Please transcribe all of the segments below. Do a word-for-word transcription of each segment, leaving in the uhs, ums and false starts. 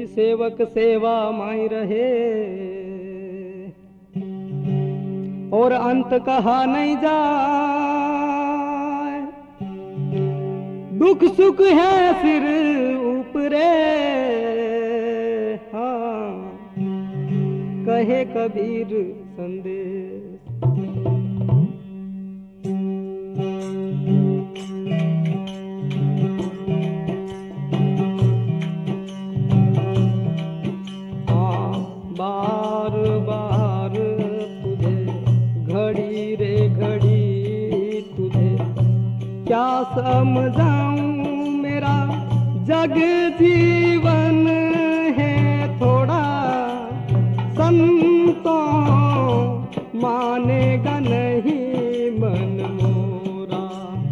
सेवक सेवा माई रहे, और अंत कहा नहीं जाए। दुख सुख है सिर ऊपरे, हाँ कहे कबीर संदेश। हाँ बार बार तुझे घड़ी रे घड़ी तुझे क्या समझाऊं, मेरा जग जीवन है थोड़ा, संतों मानेगा नहीं मन मोरा।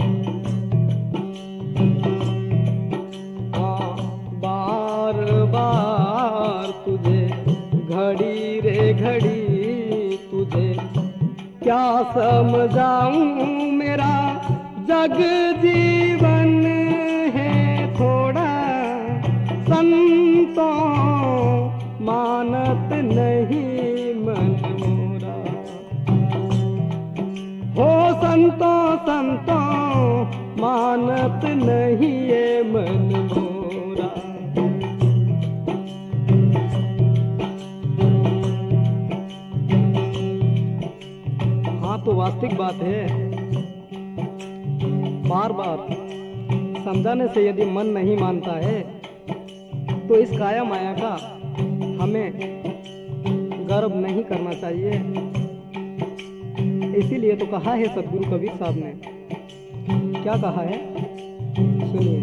हाँ बार बार तुझे घड़ी रे घड़ी तुझे क्या समझाऊं, मेरा जग जीवन है थोड़ा, संतों मानत नहीं मन मोरा। हो संतों संतों मानत नहीं ये मन मोरा। हाँ तो वास्तविक बात है, बार बार समझाने से यदि मन नहीं मानता है तो इस काया माया का हमें गर्व नहीं करना चाहिए। इसीलिए तो कहा है सदगुरु कबीर साहब ने, क्या कहा है सुनिए।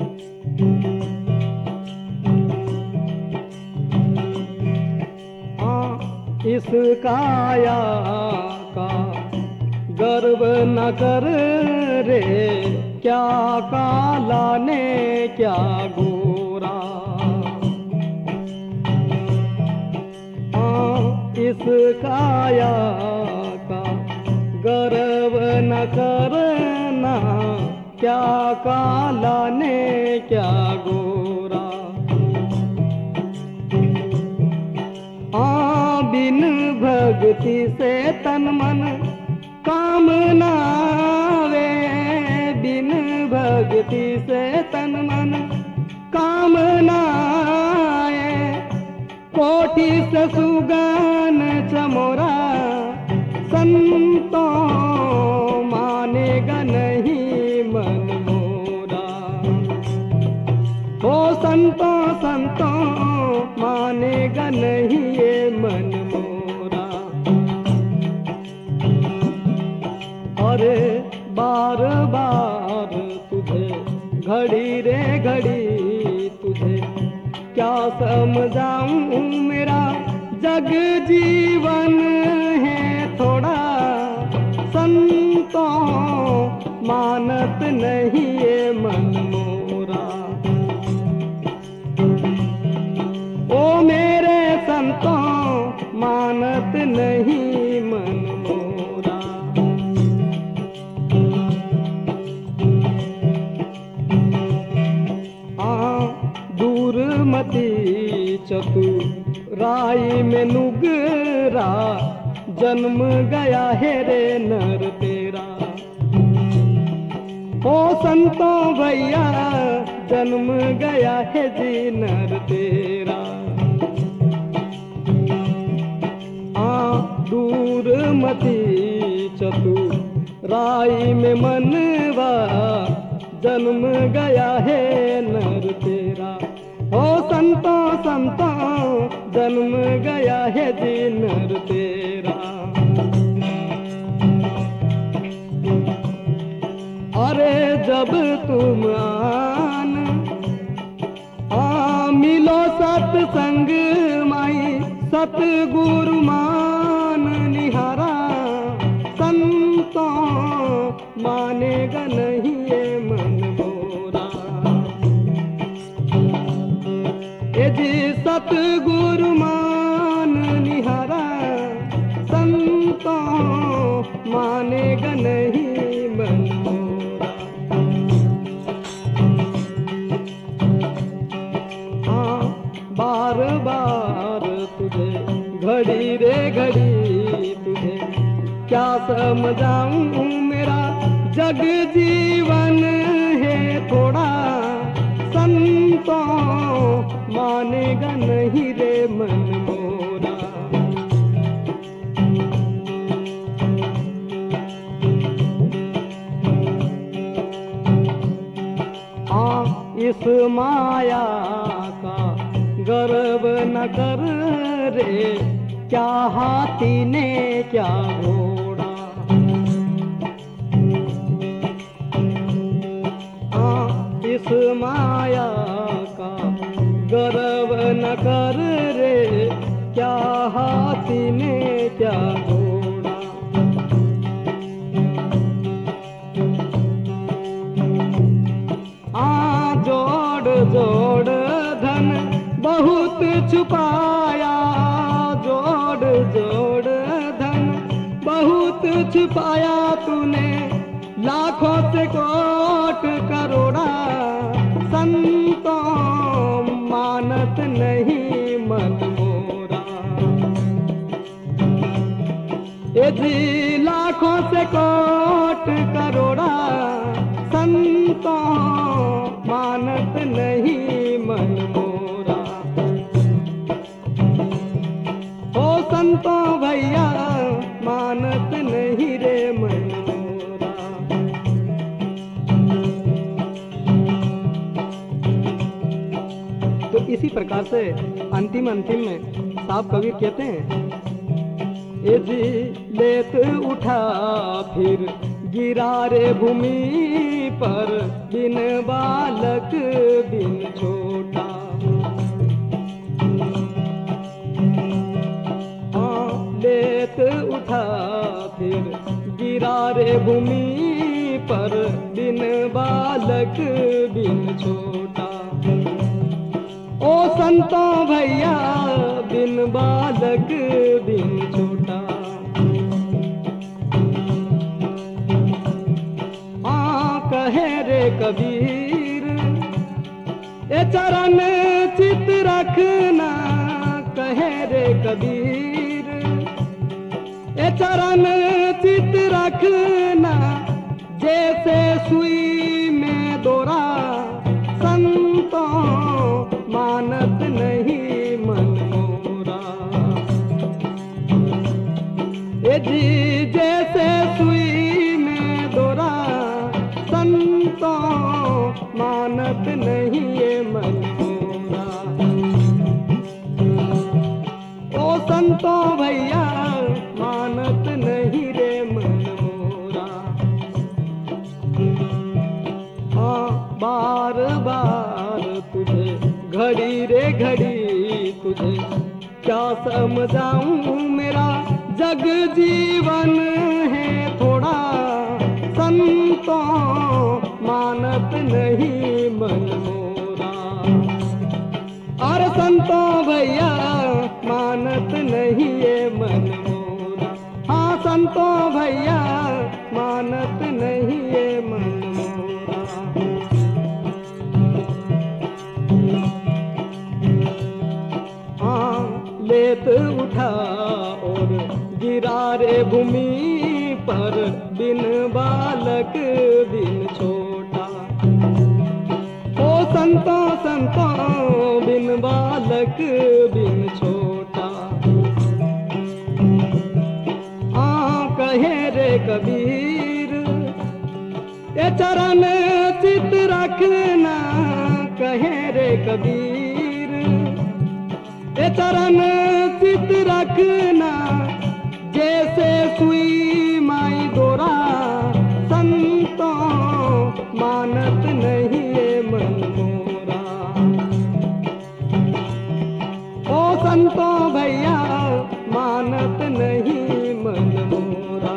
हाँ इस काया का गर्व न कर रे, क्या काला ने क्या गोरा। हाँ इस काया का गर्व न करना, क्या काला ने क्या गोरा। हाँ बिन भक्ति से तन मन काम न आवे, बिन भक्ति से तन मन काम न आए। कोटि से सुगन चमोरा, संतों मानेगा नहीं मन मोरा। हो संतों संतों मानेगा नहीं ये मन मोरा। अरे बार बार तुझे घड़ी रे घड़ी तुझे क्या समझाऊं, मेरा जग जीवन है थोड़ा, संतों मानत नहीं ये मन मोरा। ओ मेरे संतों मानत नहीं मन मोरा। हाँ दूर मती चतुराई में नुगरा, जन्म गया है रे नर तेरा। ओ संतों भैया जन्म गया है जी नर तेरा। आ दूर मती चतुराई में मनवा, जन्म गया है नर तेरा। ओ संतों संतों जन्म गया है जी नर तेरा। अरे जब तुम आन आ मिलो सत्संग माई, सतगुरु मान निहारा, संतों मानेगा नहीं ये मन मोरा। ये जी सतगुरु मान निहारा, संतों मानेगा नहीं मन मोरा। हाँ बार समझाऊं मेरा जग जीवन है थोड़ा, संतों मानेगा नहीं रे मन मोरा। हाँ इस माया का गर्व न कर रे, क्या हाथी ने क्या घोड़ा। हाँ इस माया का गर्व न कर रे, क्या हाथी ने क्या घोड़ा। हाँ जोड़ जोड़ धन बहुत छुपाया, जोड़ जोड़ धन बहुत छुपाया तूने, लाखों से कोट करोड़ा, संतों मानत नहीं मन मोरा। ये जी लाखों से कोट करोड़ा, संतों मानत नहीं मन मोरा। ओ संतों भैया मानत नहीं रे मन मोरा। तो इसी प्रकार से अंतिम अंतिम में साहब कबीर कहते हैं, ए जी लेत उठा फिर गिरा रे भूमि पर, बिन बालक बिन छोटा। हाँ लेत उठा फिर गिरा रे भूमि पर, बिन बालक बिन छोटा। ओ संतों भैया बिन बालक बिन छोटा। कहे रे कबीर ए चरण चित रखना, कहे रे कबीर ए चरण चित रखना, जैसे सुई में दोरा, संतों मानत नहीं मन मोरा। ए जी जैसे सुई में दोरा, संतों मानत नहीं ये मन मोरा। ओ संतों भैया मानत नहीं रे मन मोरा। हाँ बार बार तुझे घड़ी रे घड़ी तुझे क्या समझाऊं, मेरा जग जीवन है थोड़ा, संतों मानत नहीं मन मोरा। और संतों भैया मानत नहीं ये मन मोरा। हाँ संतों भैया मानत नहीं ये मन मोरा। हाँ लेत उठा और गिरा रे भूमि पर, बिन बालक बिन छोटा। ओ संतों संतों बिन बालक बिन छोटा। हाँ कहे रे कबीर ए चरण चित रखना, कहे रे कबीर ए चरण चित रखना, जैसे सुई माई दोरा, संतों मानत नहीं ये मन मोरा। ओ संतों भैया मानत नहीं मन मोरा।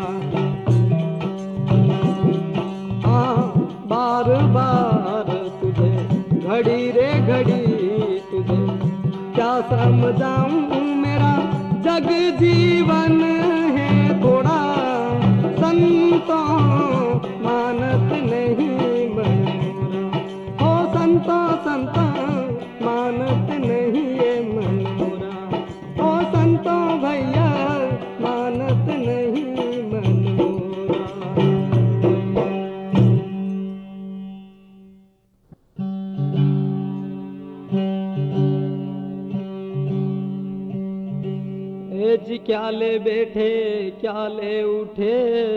हाँ बार बार तुझे घड़ी रे घड़ी तुझे क्या समझाऊं, मेरा जग जीवन है थोड़ा, संतों मानत नहीं मन मोरा। ओ संतों संतों मानत नहीं ये मन मोरा। ओ संतों भैया मानत नहीं मन मोरा। कि क्या ले बैठे क्या ले उठे,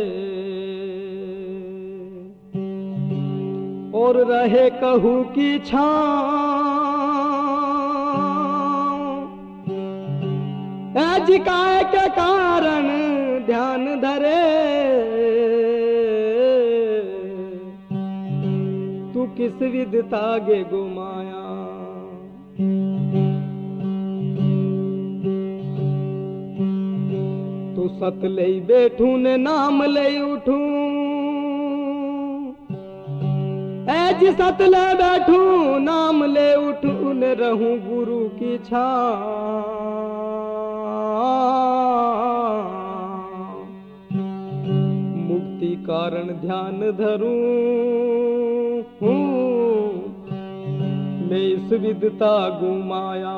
और रहे कहू की छाँव, जिकाए के कारण ध्यान धरे, तू किस विधता गे गुमाया। तू सत ले बैठू ने नाम ले उठू, ऐज सत ले बैठू नाम ले उठू ने रहूं गुरु की छाँव। मुक्ति कारण ध्यान धरूं मैं इस विधता गुमाया।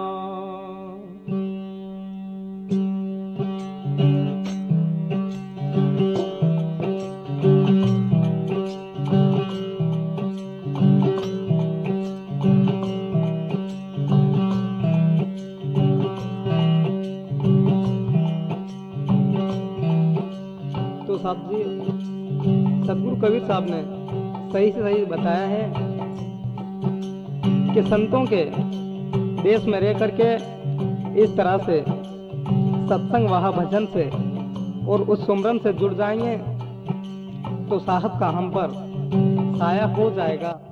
तो साहब जी, सदगुरु कबीर साहब ने सही से सही बताया है कि संतों के देश में रह करके इस तरह से सत्संग वाह भजन से और उस सुमरन से जुड़ जाएंगे तो साहब का हम पर साया हो जाएगा।